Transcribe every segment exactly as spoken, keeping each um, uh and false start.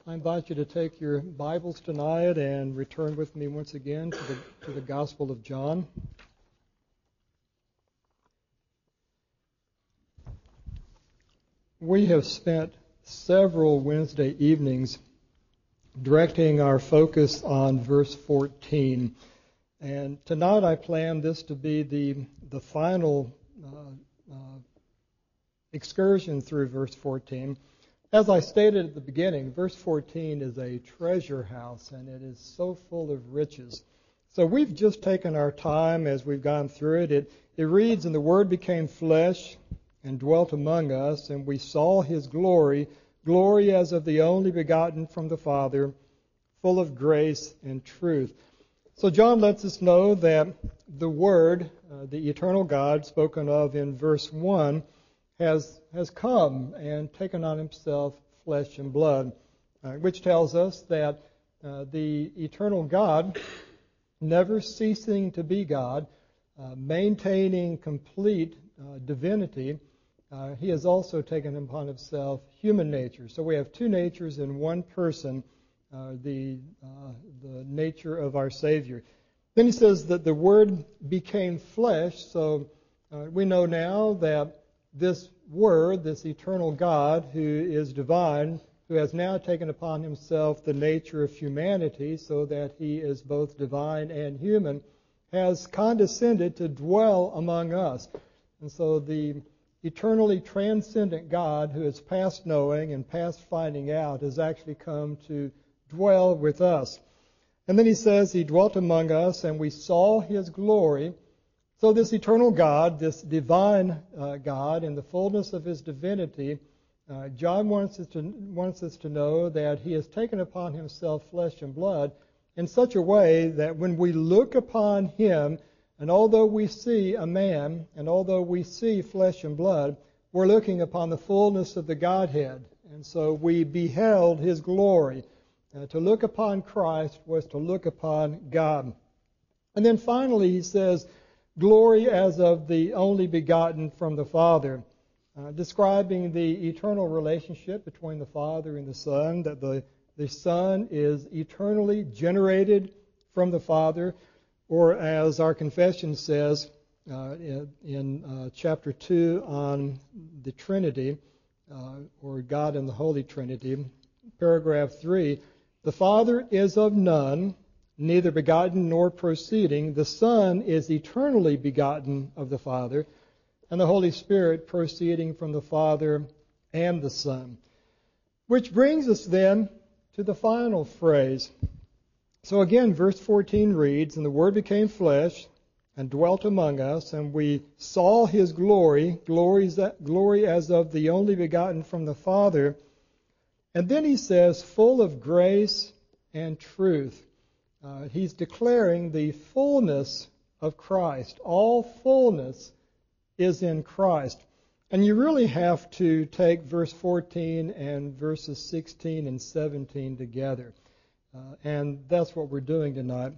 I invite you to take your Bibles tonight and return with me once again to the, to the Gospel of John. We have spent several Wednesday evenings directing our focus on verse fourteen. And tonight I plan this to be the, the final uh, uh, excursion through verse fourteen. As I stated at the beginning, verse fourteen is a treasure house, and it is so full of riches. So we've just taken our time as we've gone through it. It, it reads, "And the Word became flesh and dwelt among us, and we saw His glory, glory as of the only begotten from the Father, full of grace and truth." So John lets us know that the Word, uh, the eternal God spoken of in verse one, has has come and taken on Himself flesh and blood, uh, which tells us that uh, the eternal God, never ceasing to be God, uh, maintaining complete uh, divinity, uh, He has also taken upon Himself human nature. So we have two natures in one person, uh, the uh, the nature of our Savior. Then He says that the Word became flesh, so uh, we know now that this Word, this eternal God who is divine, who has now taken upon Himself the nature of humanity so that He is both divine and human, has condescended to dwell among us. And so the eternally transcendent God who is past knowing and past finding out has actually come to dwell with us. And then He says He dwelt among us and we saw His glory. So this eternal God, this divine uh, God, in the fullness of His divinity, uh, John wants us, to, wants us to know that He has taken upon Himself flesh and blood in such a way that when we look upon Him, and although we see a man, and although we see flesh and blood, we're looking upon the fullness of the Godhead. And so we beheld His glory. Uh, to look upon Christ was to look upon God. And then finally He says, glory as of the only begotten from the Father, uh, describing the eternal relationship between the Father and the Son, that the, the Son is eternally generated from the Father, or as our confession says uh, in, in uh, chapter two on the Trinity, uh, or God in the Holy Trinity, paragraph three, the Father is of none, neither begotten nor proceeding. The Son is eternally begotten of the Father, and the Holy Spirit proceeding from the Father and the Son. Which brings us then to the final phrase. So again, verse fourteen reads, "And the Word became flesh and dwelt among us, and we saw His glory, glory as of the only begotten from the Father." And then he says, full of grace and truth. Uh, he's declaring the fullness of Christ. All fullness is in Christ. And you really have to take verse fourteen and verses sixteen and seventeen together. Uh, and that's what we're doing tonight.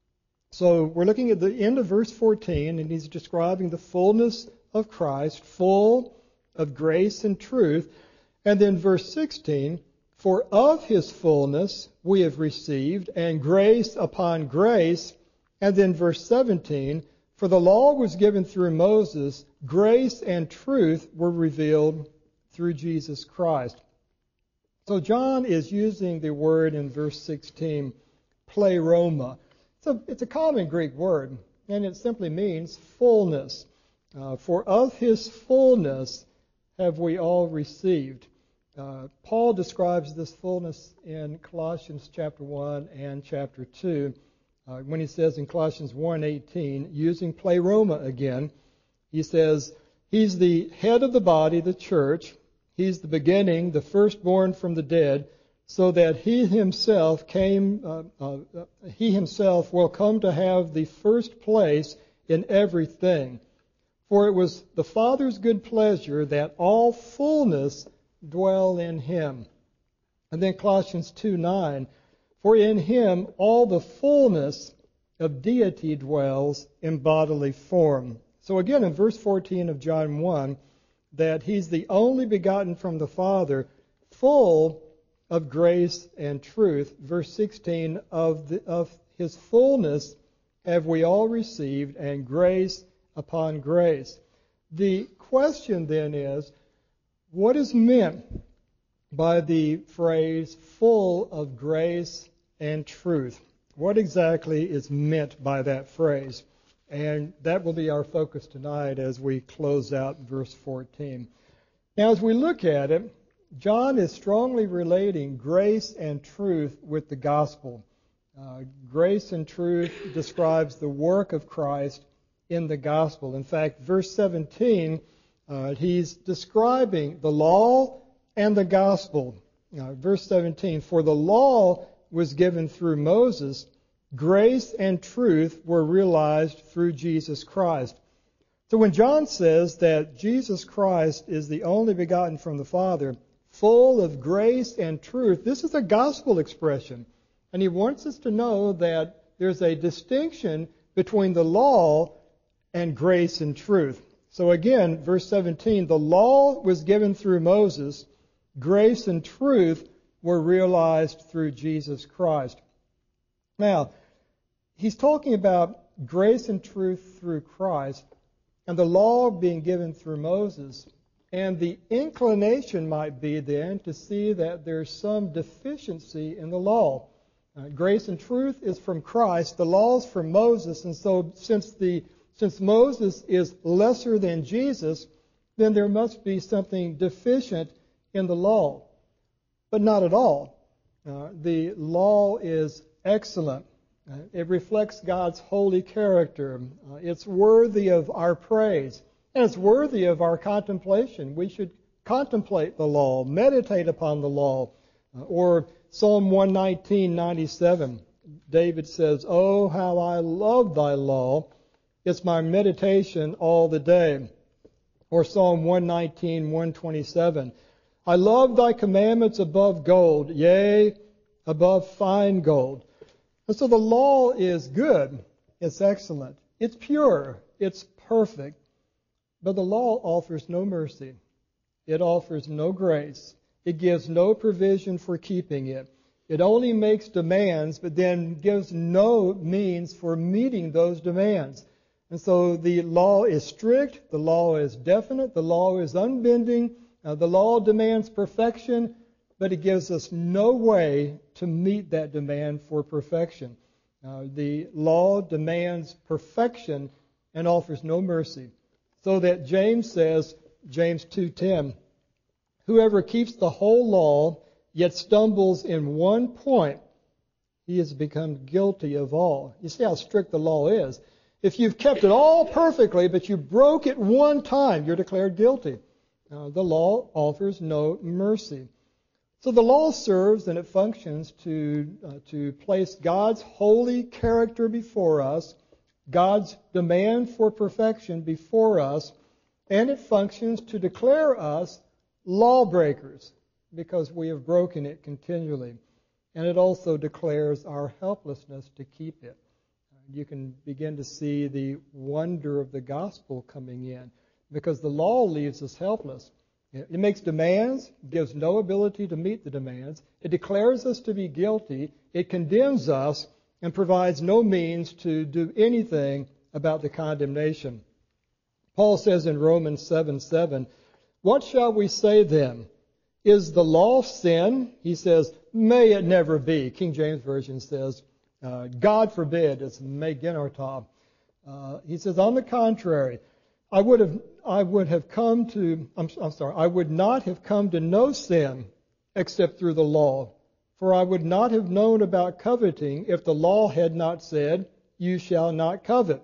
So we're looking at the end of verse fourteen, and he's describing the fullness of Christ, full of grace and truth. And then verse sixteen, "For of His fullness we have received, and grace upon grace." And then verse seventeen, "For the law was given through Moses, grace and truth were revealed through Jesus Christ." So John is using the word in verse sixteen, pleroma. It's a, it's a common Greek word, and it simply means fullness. Uh, For of His fullness have we all received. Uh, Paul describes this fullness in Colossians chapter one and chapter two uh, when he says in Colossians one eighteen, using pleroma again, he says, He's the head of the body, the church. He's the beginning, the firstborn from the dead, so that He Himself came, uh, uh, He Himself will come to have the first place in everything. For it was the Father's good pleasure that all fullness dwell in Him. And then Colossians two nine, "For in Him all the fullness of deity dwells in bodily form." So again in verse fourteen of John one, that He's the only begotten from the Father, full of grace and truth. Verse sixteen, of, the, of his fullness have we all received, and grace upon grace. The question then is, what is meant by the phrase full of grace and truth? What exactly is meant by that phrase? And that will be our focus tonight as we close out verse fourteen. Now, as we look at it, John is strongly relating grace and truth with the gospel. Uh, grace and truth describes the work of Christ in the gospel. In fact, verse seventeen, uh, he's describing the law and the gospel. Uh, verse seventeen, for the law was given through Moses, grace and truth were realized through Jesus Christ. So when John says that Jesus Christ is the only begotten from the Father, full of grace and truth, this is a gospel expression. And he wants us to know that there's a distinction between the law and grace and truth. So again, verse seventeen, the law was given through Moses, grace and truth were realized through Jesus Christ. Now, he's talking about grace and truth through Christ, and the law being given through Moses. And the inclination might be then to see that there's some deficiency in the law. Uh, grace and truth is from Christ, the law is from Moses, and so since the since Moses is lesser than Jesus, then there must be something deficient in the law. But not at all. Uh, the law is excellent. Uh, it reflects God's holy character. Uh, it's worthy of our praise. And it's worthy of our contemplation. We should contemplate the law, meditate upon the law. Uh, or Psalm one nineteen, ninety-seven, David says, "Oh, how I love thy law. It's my meditation all the day." Or Psalm one nineteen, one twenty-seven, "I love thy commandments above gold, yea, above fine gold." And so the law is good. It's excellent. It's pure. It's perfect. But the law offers no mercy. It offers no grace. It gives no provision for keeping it. It only makes demands, but then gives no means for meeting those demands. And so the law is strict. The law is definite. The law is unbending. Uh, the law demands perfection, but it gives us no way to meet that demand for perfection. Uh, the law demands perfection and offers no mercy. So that James says, James two ten, whoever keeps the whole law yet stumbles in one point, he has become guilty of all. You see how strict the law is. If you've kept it all perfectly, but you broke it one time, you're declared guilty. Uh, the law offers no mercy. So the law serves and it functions to, uh, to place God's holy character before us, God's demand for perfection before us, and it functions to declare us lawbreakers because we have broken it continually. And it also declares our helplessness to keep it. You can begin to see the wonder of the gospel coming in because the law leaves us helpless. It makes demands, gives no ability to meet the demands. It declares us to be guilty. It condemns us and provides no means to do anything about the condemnation. Paul says in Romans seven seven, what shall we say then? Is the law sin? He says, may it never be. King James Version says, uh, God forbid. It's me genotar. Uh, he says, on the contrary, I would have I would have come to, I'm, I'm sorry, I would not have come to know sin except through the law. For I would not have known about coveting if the law had not said, you shall not covet.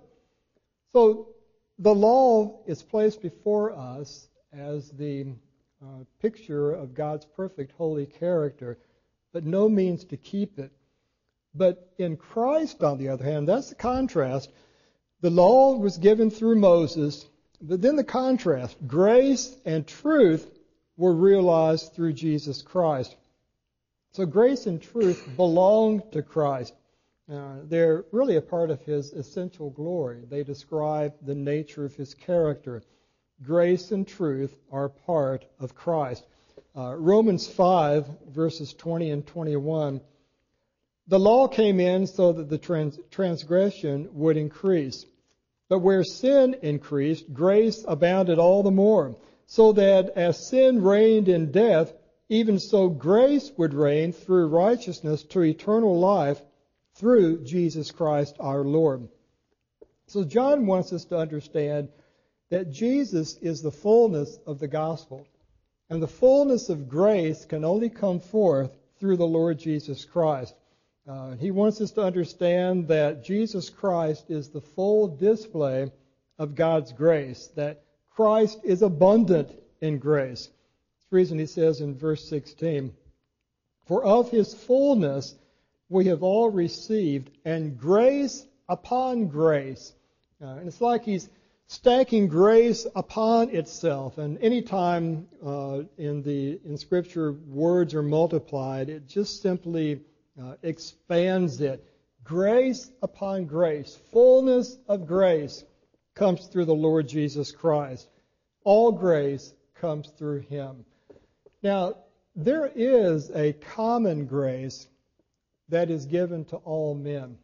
So the law is placed before us as the uh, picture of God's perfect holy character, but no means to keep it. But in Christ, on the other hand, that's the contrast. The law was given through Moses, but then the contrast, grace and truth were realized through Jesus Christ. So grace and truth belong to Christ. Uh, they're really a part of His essential glory. They describe the nature of His character. Grace and truth are part of Christ. uh, Romans five, verses twenty and twenty-one, the law came in so that the trans- transgression would increase. But where sin increased, grace abounded all the more, so that as sin reigned in death, even so grace would reign through righteousness to eternal life through Jesus Christ our Lord. So John wants us to understand that Jesus is the fullness of the gospel. And the fullness of grace can only come forth through the Lord Jesus Christ. Uh, he wants us to understand that Jesus Christ is the full display of God's grace, that Christ is abundant in grace. That's the reason he says in verse sixteen, "For of his fullness we have all received, and grace upon grace." Uh, and it's like he's stacking grace upon itself. And anytime uh, in the in Scripture words are multiplied, it just simply uh, expands it. Grace upon grace, fullness of grace comes through the Lord Jesus Christ. All grace comes through him. Now, there is a common grace that is given to all men.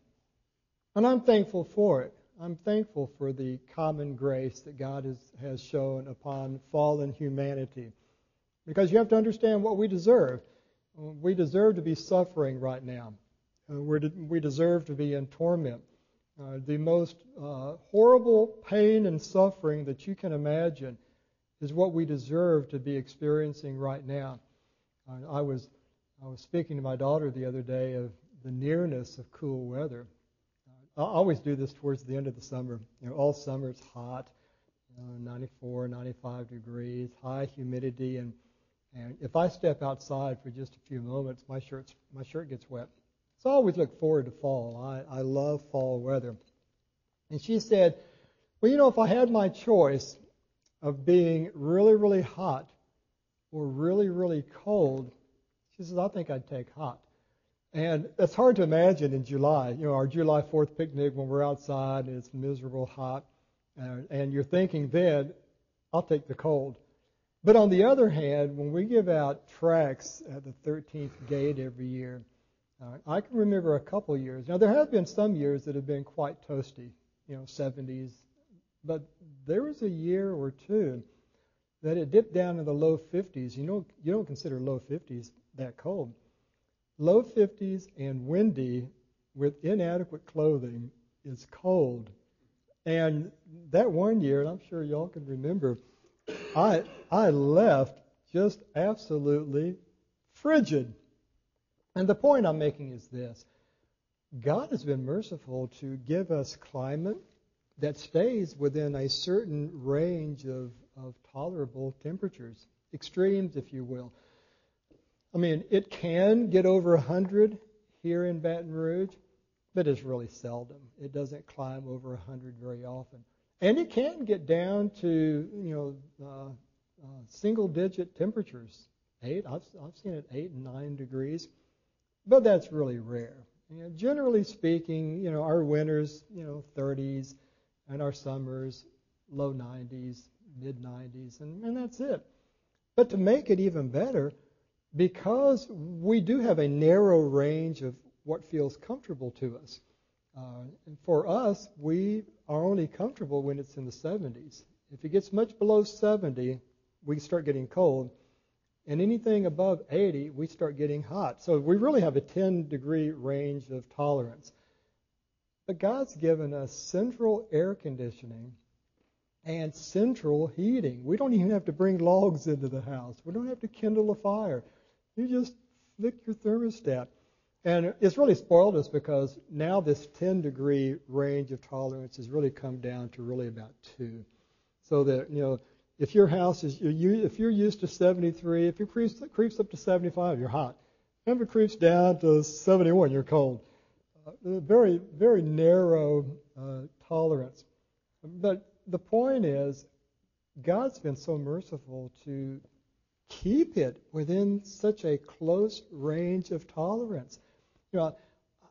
And I'm thankful for it. I'm thankful for the common grace that God has, has shown upon fallen humanity. Because you have to understand what we deserve. We deserve to be suffering right now. Uh, we're de- we deserve to be in torment. Uh, the most uh, horrible pain and suffering that you can imagine is what we deserve to be experiencing right now. Uh, I was I was speaking to my daughter the other day of the nearness of cool weather. I always do this towards the end of the summer. You know, all summer it's hot, you know, ninety-four, ninety-five degrees, high humidity, and and if I step outside for just a few moments, my shirt's my shirt gets wet. So I always look forward to fall. I, I love fall weather. And she said, well, you know, if I had my choice of being really, really hot or really, really cold, she says, I think I'd take hot. And it's hard to imagine in July, you know, our July fourth picnic when we're outside and it's miserable hot, uh, and you're thinking then, I'll take the cold. But on the other hand, when we give out tracts at the thirteenth gate every year, uh, I can remember a couple years. Now, there have been some years that have been quite toasty, you know, seventies, but there was a year or two that it dipped down in the low fifties. You know, you don't consider low fifties that cold. Low fifties and windy with inadequate clothing is cold. And that one year, and I'm sure y'all can remember, I I left just absolutely frigid. And the point I'm making is this. God has been merciful to give us climate that stays within a certain range of, of tolerable temperatures, extremes, if you will. I mean, it can get over one hundred here in Baton Rouge, but it's really seldom. It doesn't climb over one hundred very often. And it can get down to, you know, uh, uh, single-digit temperatures. Eight, I've, I've seen it eight and nine degrees, but that's really rare. You know, generally speaking, you know, our winters, you know, thirties, and our summers, low nineties, mid nineties, and, and that's it. But to make it even better, because we do have a narrow range of what feels comfortable to us. Uh, and for us, we are only comfortable when it's in the seventies. If it gets much below seventy, we start getting cold. And anything above eighty, we start getting hot. So we really have a ten degree range of tolerance. But God's given us central air conditioning and central heating. We don't even have to bring logs into the house. We don't have to kindle a fire. You just flick your thermostat. And it's really spoiled us because now this ten degree range of tolerance has really come down to really about two. So that, you know, if your house is, if you're used to seventy-three, if it creeps, creeps up to seventy-five, you're hot. If it creeps down to seventy-one, you're cold. Uh, very, very narrow uh, tolerance. But the point is, God's been so merciful to keep it within such a close range of tolerance. You know,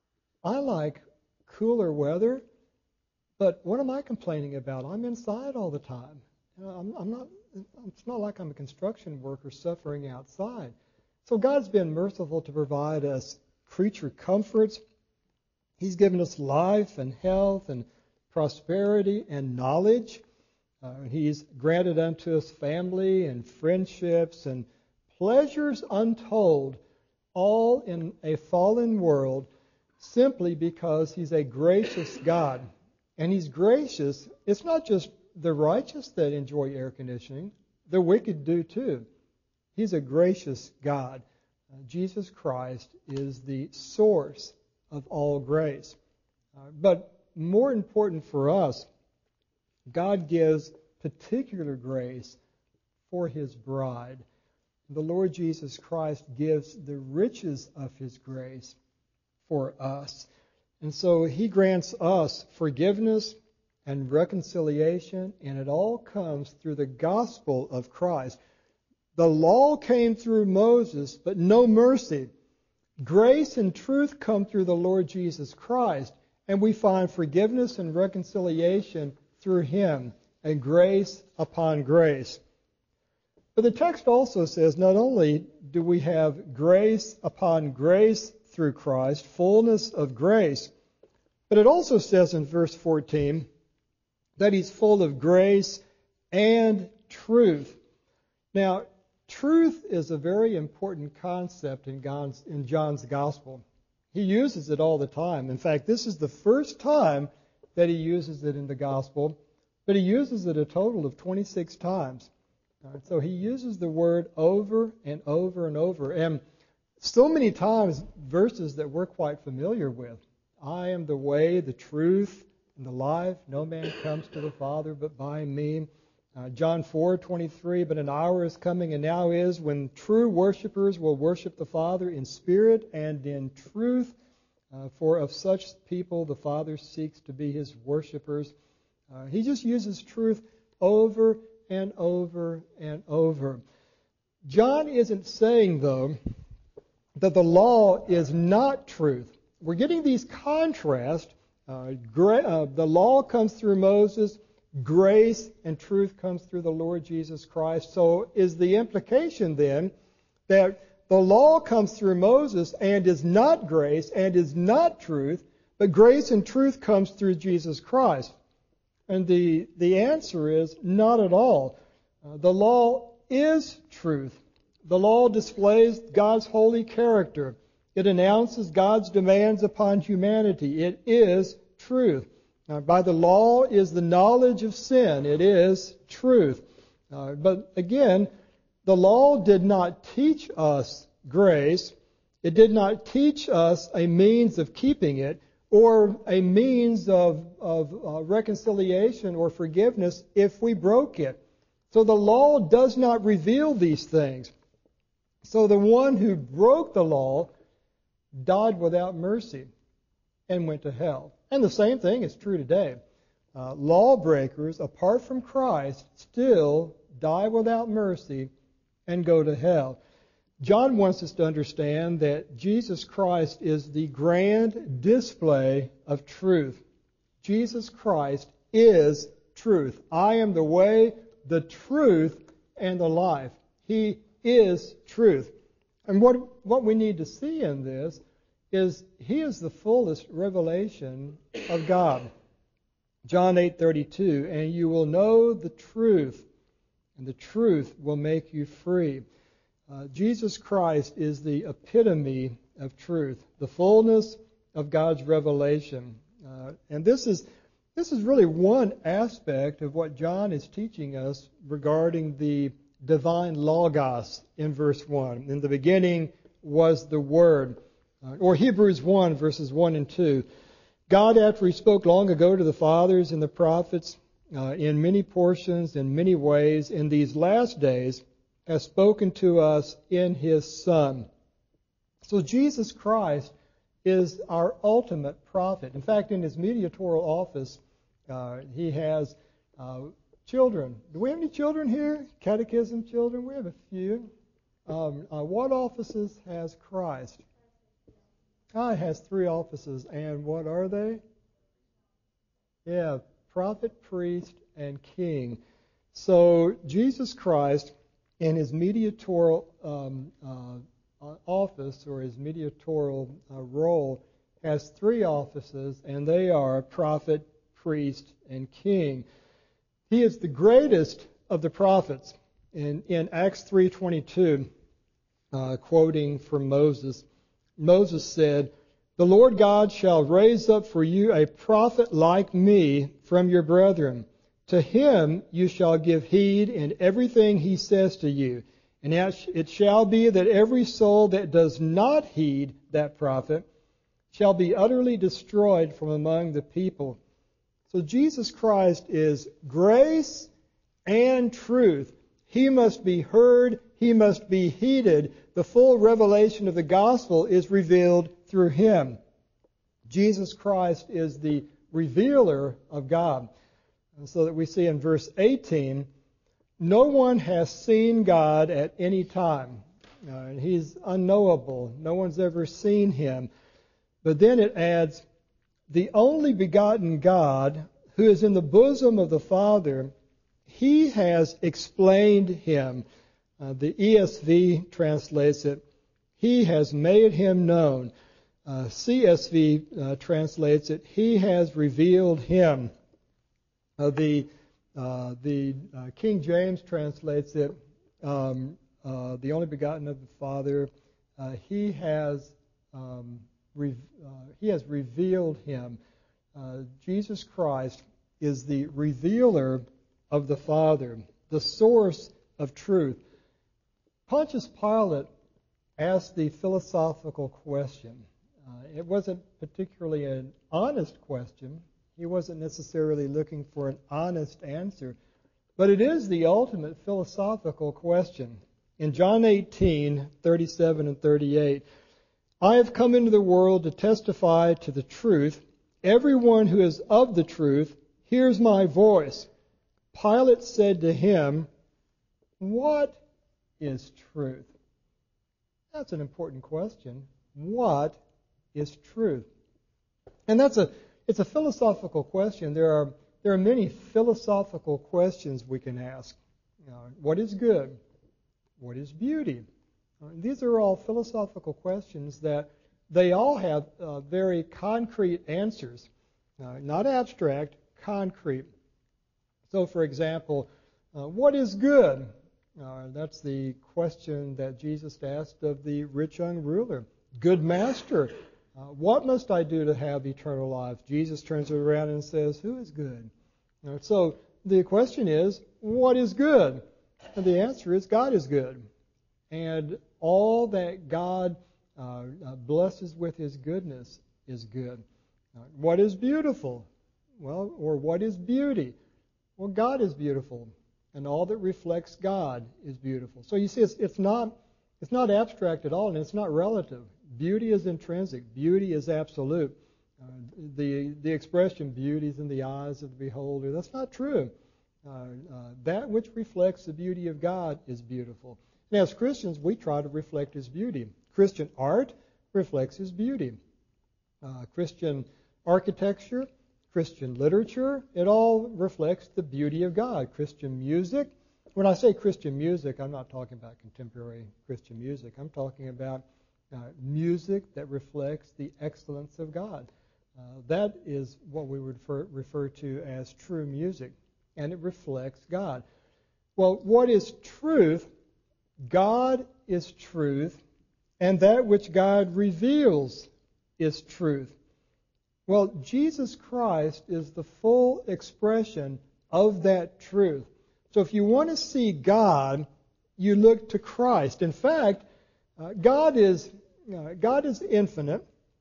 I like cooler weather, but what am I complaining about? I'm inside all the time. You know, I'm, I'm not it's not like I'm a construction worker suffering outside. So God's been merciful to provide us creature comforts. He's given us life and health and prosperity and knowledge. Uh, he's granted unto us family and friendships and pleasures untold, all in a fallen world, simply because He's a gracious God. And He's gracious. It's not just the righteous that enjoy air conditioning. The wicked do too. He's a gracious God. Uh, Jesus Christ is the source of all grace. Uh, but more important for us, God gives particular grace for His bride. The Lord Jesus Christ gives the riches of His grace for us. And so He grants us forgiveness and reconciliation, and it all comes through the gospel of Christ. The law came through Moses, but no mercy. Grace and truth come through the Lord Jesus Christ, and we find forgiveness and reconciliation through Him, and grace upon grace. But the text also says not only do we have grace upon grace through Christ, fullness of grace, but it also says in verse fourteen that He's full of grace and truth. Now, truth is a very important concept in John's, in John's Gospel. He uses it all the time. In fact, this is the first time that he uses it in the Gospel, but he uses it a total of twenty-six times. Uh, so he uses the word over and over and over. And so many times, verses that we're quite familiar with. I am the way, the truth, and the life. No man comes to the Father but by me. Uh, John four twenty-three, but an hour is coming and now is when true worshipers will worship the Father in spirit and in truth. Uh, for of such people the Father seeks to be His worshipers. Uh, he just uses truth over and over and over. John isn't saying, though, that the law is not truth. We're getting these contrasts. Uh, gra- uh, the law comes through Moses. Grace and truth comes through the Lord Jesus Christ. So is the implication then that the law comes through Moses and is not grace and is not truth, but grace and truth comes through Jesus Christ? And the, the answer is not at all. Uh, the law is truth. The law displays God's holy character. It announces God's demands upon humanity. It is truth. Now, by the law is the knowledge of sin. It is truth. Uh, but again, the law did not teach us grace. It did not teach us a means of keeping it or a means of, of uh, reconciliation or forgiveness if we broke it. So the law does not reveal these things. So the one who broke the law died without mercy and went to hell. And the same thing is true today. Uh, lawbreakers, apart from Christ, still die without mercy and go to hell. John wants us to understand that Jesus Christ is the grand display of truth. Jesus Christ is truth. I am the way, the truth, and the life. He is truth. And what, what we need to see in this is He is the fullest revelation of God. John eight thirty-two, and you will know the truth, and the truth will make you free. Uh, Jesus Christ is the epitome of truth, the fullness of God's revelation. Uh, and this is this is really one aspect of what John is teaching us regarding the divine logos in verse one. In the beginning was the Word. Uh, or Hebrews one, verses one and two. God, after He spoke long ago to the fathers and the prophets uh, in many portions, in many ways, in these last days, has spoken to us in His Son. So Jesus Christ is our ultimate prophet. In fact, in His mediatorial office, uh, He has uh, children. Do we have any children here? Catechism children? We have a few. Um, uh, what offices has Christ? Ah, it has three offices. And what are they? Yeah, prophet, priest, and king. So Jesus Christ, in his mediatorial um, uh, office or his mediatorial uh, role, has three offices, and they are prophet, priest, and king. He is the greatest of the prophets. In, in Acts three twenty-two, uh, quoting from Moses, Moses said, "The Lord God shall raise up for you a prophet like me from your brethren. To him you shall give heed in everything he says to you. And it shall be that every soul that does not heed that prophet shall be utterly destroyed from among the people." So Jesus Christ is grace and truth. He must be heard. He must be heeded. The full revelation of the gospel is revealed through him. Jesus Christ is the revealer of God. And so that we see in verse eighteen, no one has seen God at any time. Uh, he's unknowable. No one's ever seen him. But then it adds, the only begotten God who is in the bosom of the Father, he has explained him. Uh, the E S V translates it, he has made him known. Uh, C S V uh, translates it, he has revealed him. Uh, the uh, the uh, King James translates it, um, uh, the only begotten of the Father, uh, he has um, re- uh, he has revealed him. Uh, Jesus Christ is the revealer of the Father, the source of truth. Pontius Pilate asked the philosophical question. Uh, it wasn't particularly an honest question. He wasn't necessarily looking for an honest answer. But it is the ultimate philosophical question. In John eighteen, thirty-seven and thirty-eight, I have come into the world to testify to the truth. Everyone who is of the truth hears my voice. Pilate said to him, what is truth? That's an important question. What is truth? And that's a it's a philosophical question. There are there are many philosophical questions we can ask. You know, what is good? What is beauty? Uh, these are all philosophical questions that they all have uh, very concrete answers, uh, not abstract, concrete. So, for example, uh, what is good? Uh, that's the question that Jesus asked of the rich young ruler. Good master, uh, what must I do to have eternal life? Jesus turns around and says, who is good? Uh, so the question is, what is good? And the answer is, God is good. And all that God uh, uh, blesses with his goodness is good. Uh, what is beautiful? Well, or what is beauty? Well, God is beautiful, and all that reflects God is beautiful. So you see, it's, it's not it's not abstract at all, and it's not relative. Beauty is intrinsic. Beauty is absolute. Uh, the the expression "beauty is in the eyes of the beholder," that's not true. Uh, uh, that which reflects the beauty of God is beautiful. And as Christians, we try to reflect his beauty. Christian art reflects his beauty. Uh, Christian architecture, Christian literature, it all reflects the beauty of God. Christian music, when I say Christian music, I'm not talking about contemporary Christian music. I'm talking about uh, music that reflects the excellence of God. Uh, that is what we would refer, refer to as true music, and it reflects God. Well, what is truth? God is truth, and that which God reveals is truth. Well, Jesus Christ is the full expression of that truth. So if you want to see God, you look to Christ. In fact, uh, God is uh, God is infinite.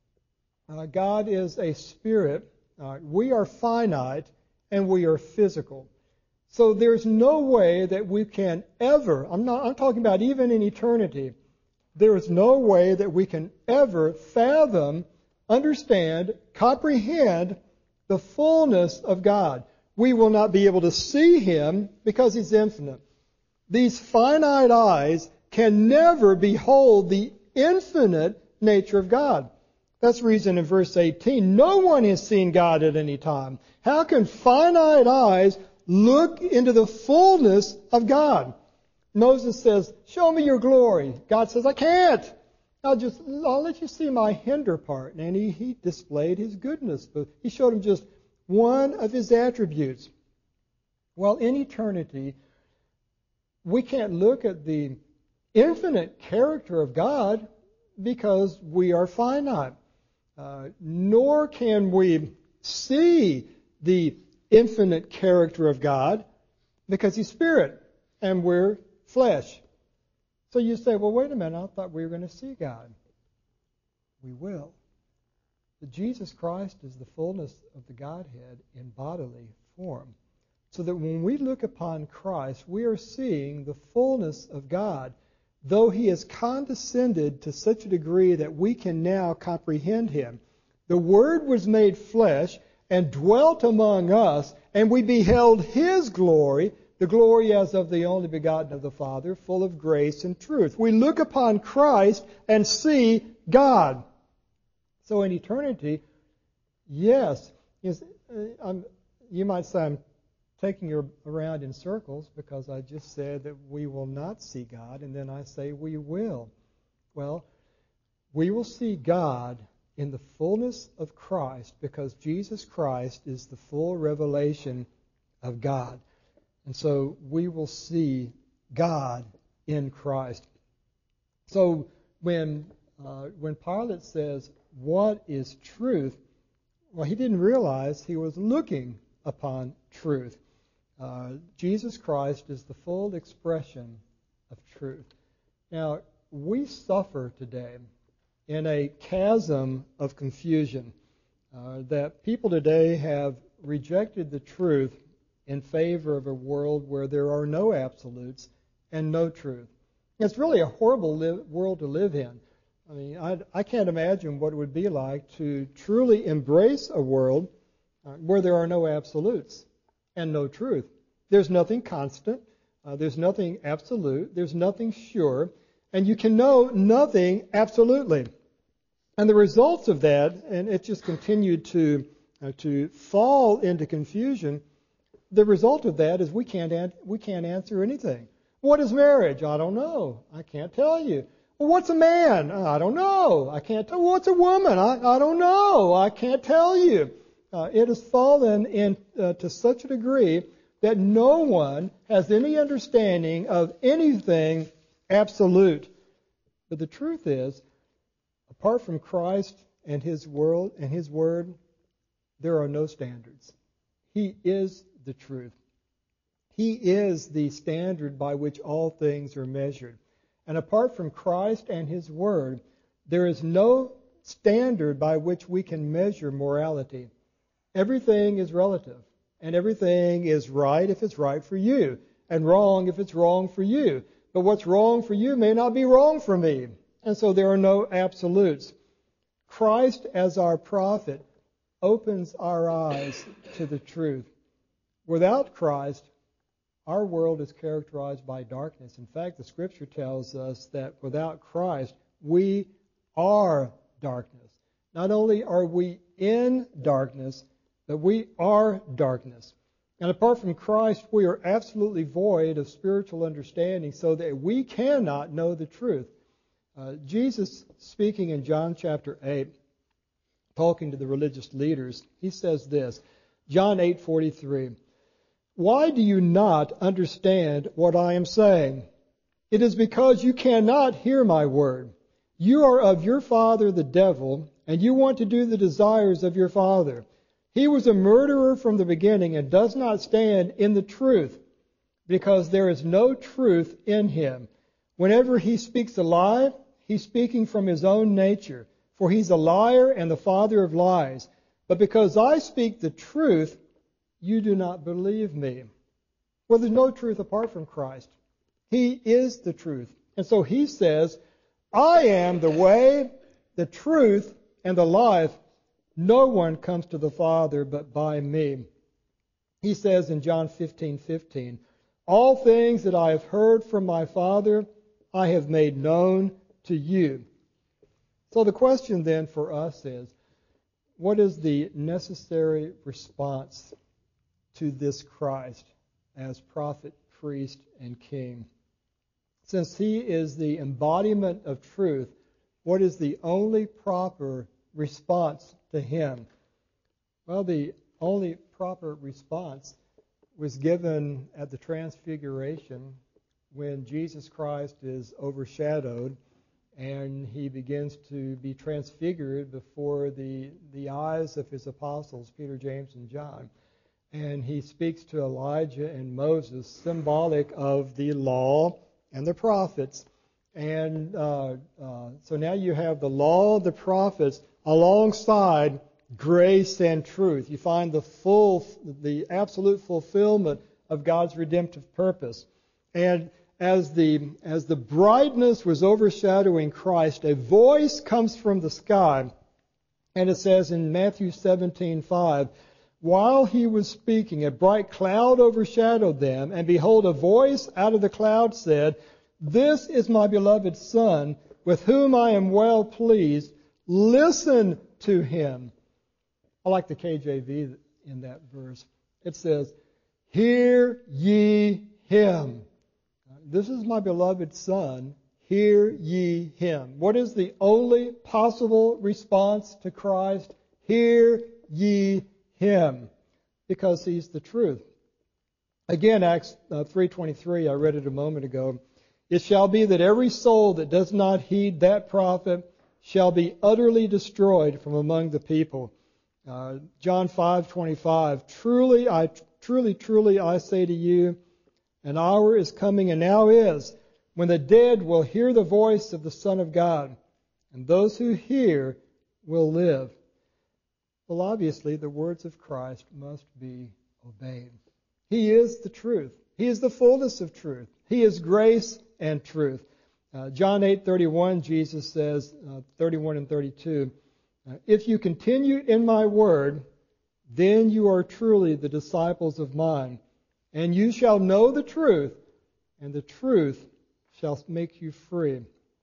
Uh, God is a spirit. Uh, we are finite, and we are physical. So there's no way that we can ever, I'm not I'm talking about even in eternity, there is no way that we can ever fathom, understand, comprehend the fullness of God. We will not be able to see him because he's infinite. These finite eyes can never behold the infinite nature of God. That's the reason in verse eighteen, no one has seen God at any time. How can finite eyes look into the fullness of God. Moses says, show me your glory. God says, I can't. I'll just, I'll let you see my hinder part. And he, he displayed his goodness. But he showed him just one of his attributes. Well, in eternity, we can't look at the infinite character of God because we are finite. Uh, nor can we see the infinite character of God because he's spirit and we're flesh. So you say, well, wait a minute, I thought we were going to see God. We will. But Jesus Christ is the fullness of the Godhead in bodily form. So that when we look upon Christ, we are seeing the fullness of God, though he has condescended to such a degree that we can now comprehend him. The Word was made flesh and dwelt among us, and we beheld his glory, the glory as of the only begotten of the Father, full of grace and truth. We look upon Christ and see God. So in eternity, yes, is, uh, you might say I'm taking you around in circles because I just said that we will not see God, and then I say we will. Well, we will see God in the fullness of Christ because Jesus Christ is the full revelation of God. And so we will see God in Christ. So when uh, when Pilate says, what is truth? Well, he didn't realize he was looking upon truth. Uh, Jesus Christ is the full expression of truth. Now, we suffer today in a chasm of confusion uh, that people today have rejected the truth in favor of a world where there are no absolutes and no truth. It's really a horrible li- world to live in. I mean, I, I can't imagine what it would be like to truly embrace a world uh, where there are no absolutes and no truth. There's nothing constant. Uh, there's nothing absolute. There's nothing sure. And you can know nothing absolutely. And the results of that, and it just continued to uh, to fall into confusion, the result of that is we can't an- we can't answer anything. What is marriage? I don't know. I can't tell you. Well, what's a man? I don't know. I can't tell. What's a woman? I, I don't know. I can't tell you. Uh, it has fallen in uh, to such a degree that no one has any understanding of anything absolute. But the truth is, apart from Christ and His world and His Word, there are no standards. He is the truth. He is the standard by which all things are measured. And apart from Christ and His Word, there is no standard by which we can measure morality. Everything is relative. And everything is right if it's right for you, and wrong if it's wrong for you. But what's wrong for you may not be wrong for me. And so there are no absolutes. Christ as our prophet opens our eyes to the truth. Without Christ, our world is characterized by darkness. In fact, the Scripture tells us that without Christ, we are darkness. Not only are we in darkness, but we are darkness. And apart from Christ, we are absolutely void of spiritual understanding so that we cannot know the truth. Uh, Jesus, speaking in John chapter eight, talking to the religious leaders, he says this, John eight forty-three, "Why do you not understand what I am saying? It is because you cannot hear my word. You are of your father the devil, and you want to do the desires of your father. He was a murderer from the beginning and does not stand in the truth, because there is no truth in him. Whenever he speaks a lie, he's speaking from his own nature, for he's a liar and the father of lies. But because I speak the truth, you do not believe me." Well, there's no truth apart from Christ. He is the truth. And so he says, I am the way, the truth, and the life. No one comes to the Father but by me. He says in John fifteen fifteen, "All things that I have heard from my Father, I have made known to you." So the question then for us is, what is the necessary response to this Christ? as prophet, priest, and king. Since he is the embodiment of truth, what is the only proper response to him? Well, the only proper response was given at the Transfiguration when Jesus Christ is overshadowed and he begins to be transfigured before the, the eyes of his apostles, Peter, James, and John. And he speaks to Elijah and Moses, symbolic of the law and the prophets. And uh, uh, so now you have the law, the prophets, alongside grace and truth. You find the full, the absolute fulfillment of God's redemptive purpose. And as the as the brightness was overshadowing Christ, a voice comes from the sky, and it says in Matthew seventeen five, while he was speaking, a bright cloud overshadowed them, and behold, a voice out of the cloud said, "This is my beloved Son, with whom I am well pleased. Listen to him." I like the K J V in that verse. It says, "Hear ye him. This is my beloved Son. Hear ye him." What is the only possible response to Christ? Hear ye him, because he's the truth. Again, Acts three twenty-three, I read it a moment ago. "It shall be that every soul that does not heed that prophet shall be utterly destroyed from among the people." Uh, John five twenty-five, "Truly, I truly, truly, I say to you, an hour is coming, and now is, when the dead will hear the voice of the Son of God, and those who hear will live." Well, obviously, the words of Christ must be obeyed. He is the truth. He is the fullness of truth. He is grace and truth. Uh, John eight thirty-one, Jesus says, uh, thirty-one and thirty-two, uh, "If you continue in my word, then you are truly the disciples of mine, and you shall know the truth, and the truth shall make you free."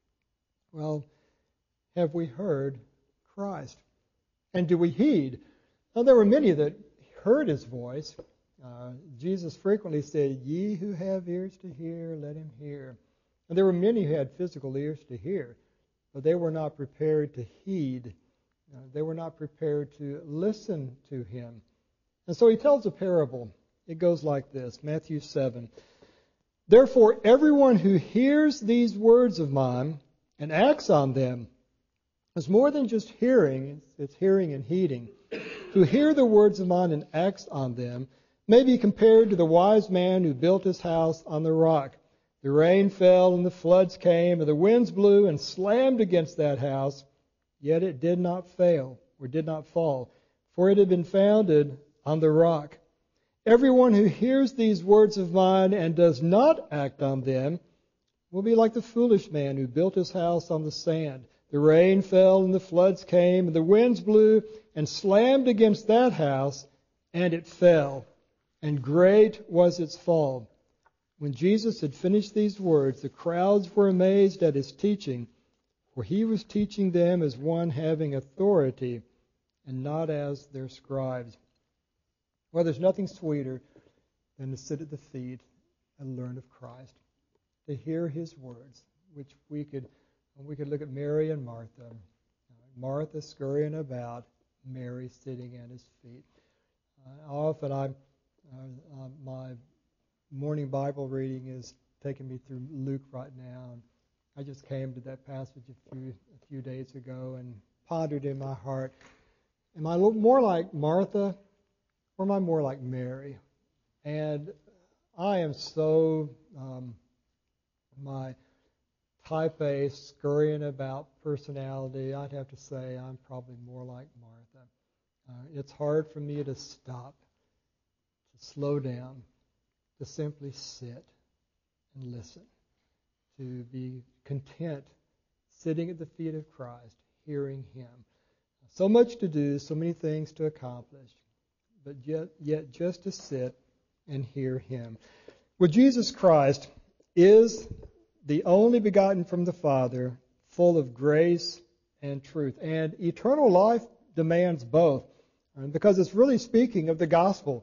Well, have we heard Christ? And do we heed? Now, there were many that heard his voice. Uh, Jesus frequently said, "Ye who have ears to hear, let him hear." And there were many who had physical ears to hear, but they were not prepared to heed. Uh, they were not prepared to listen to him. And so he tells a parable. It goes like this, Matthew seven. "Therefore, everyone who hears these words of mine and acts on them is more than just hearing, it's, it's hearing and heeding. Who hear the words of mine and acts on them may be compared to the wise man who built his house on the rock. The rain fell and the floods came and the winds blew and slammed against that house, yet it did not fail or did not fall, for it had been founded on the rock. Everyone who hears these words of mine and does not act on them will be like the foolish man who built his house on the sand. The rain fell and the floods came and the winds blew and slammed against that house, and it fell, and great was its fall." When Jesus had finished these words, the crowds were amazed at his teaching, for he was teaching them as one having authority and not as their scribes. Well, there's nothing sweeter than to sit at the feet and learn of Christ, to hear his words, which we could we could look at Mary and Martha. Martha scurrying about, Mary sitting at his feet. Uh, often I, uh, uh, my morning Bible reading is taking me through Luke right now, and I just came to that passage a few a few days ago and pondered in my heart, am I more like Martha or am I more like Mary? And I am so um, my type A, scurrying about personality, I'd have to say I'm probably more like Martha. Uh, it's hard for me to stop, to slow down, to simply sit and listen, to be content sitting at the feet of Christ, hearing him. So much to do, so many things to accomplish, but yet, yet just to sit and hear him. Well, Jesus Christ is the only begotten from the Father, full of grace and truth. And eternal life demands both, because it's really speaking of the gospel.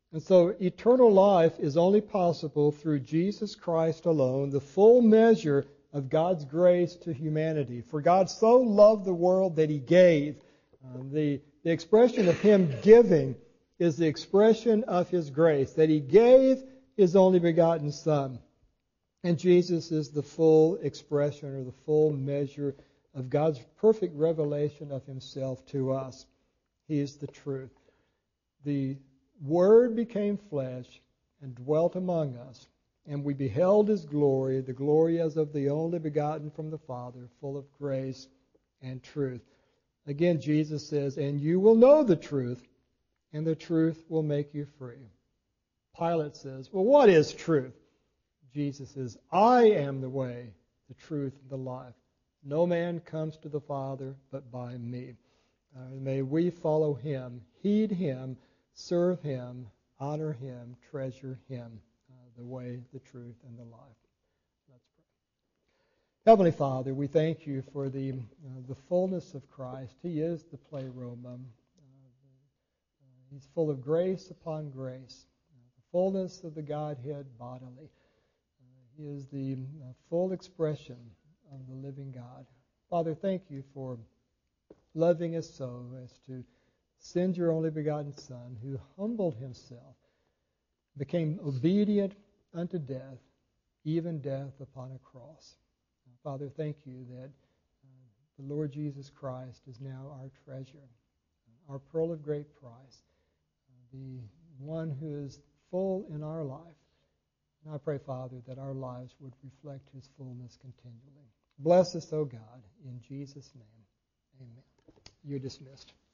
And so eternal life is only possible through Jesus Christ alone, the full measure of God's grace to humanity. For God so loved the world that He gave. Um, the, the expression of Him giving is the expression of His grace, that He gave His only begotten Son. And Jesus is the full expression or the full measure of God's perfect revelation of Himself to us. He is the truth. The Word became flesh and dwelt among us, and we beheld His glory, the glory as of the only begotten from the Father, full of grace and truth. Again, Jesus says, and you will know the truth, and the truth will make you free. Pilate says, well, what is truth? Jesus says, I am the way, the truth, and the life. No man comes to the Father but by me. Uh, may we follow Him, heed Him, serve Him, honor Him, treasure Him, uh, the way, the truth, and the life. Let's pray. Heavenly Father, we thank You for the uh, the fullness of Christ. He is the pleroma. Uh, uh, he's full of grace upon grace, uh, the fullness of the Godhead bodily. Uh, he is the uh, full expression of the living God. Father, thank You for loving us so as to send Your only begotten Son, who humbled Himself, became obedient unto death, even death upon a cross. Father, thank You that uh, the Lord Jesus Christ is now our treasure, our pearl of great price, uh, the one who is full in our life. And I pray, Father, that our lives would reflect His fullness continually. Bless us, O God, in Jesus' name. Amen. You're dismissed.